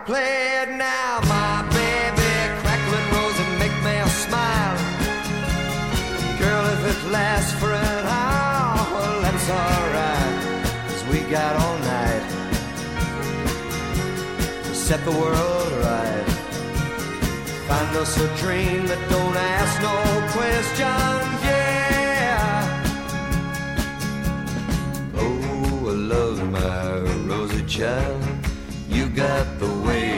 play it now, my baby. Crackling rose and make me smile. Girl, if it lasts for an hour, well, that's alright. 'Cause we got all night to set the world right. Find us a dream that don't ask no questions, yeah. Oh, I love my rosy child. You got the way